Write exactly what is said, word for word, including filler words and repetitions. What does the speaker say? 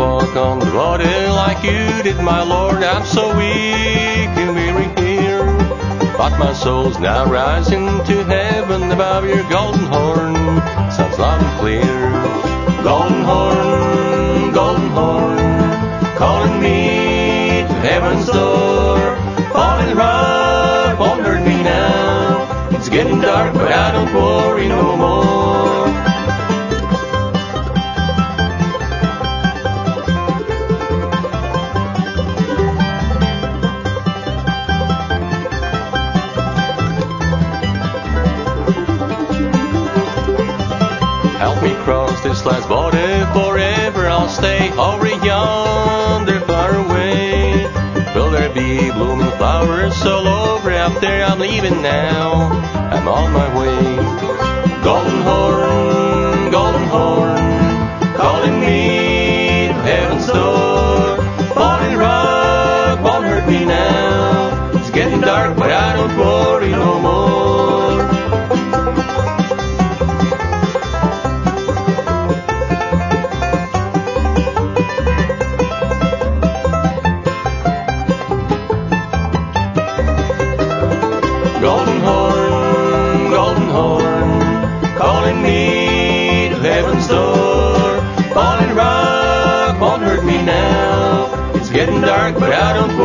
walk on the water like you did, my Lord. I'm so weak and weary here, but my soul's now rising to heaven above your golden horn. Sounds loud and clear. Golden horn, golden horn, calling me to heaven's door. Falling rock won't hurt me now. It's getting dark, but I don't worry no more. Help me cross this last border, forever I'll stay over yonder far away. Will there be blooming flowers all over up there? I'm leaving now, I'm on my way. Golden horn, golden horn, calling me to heaven's door. Falling rock won't hurt me now. It's getting dark, but I don't worry no more. Golden horn, golden horn, calling me to heaven's door. Falling rock won't hurt me now. It's getting dark, but I don't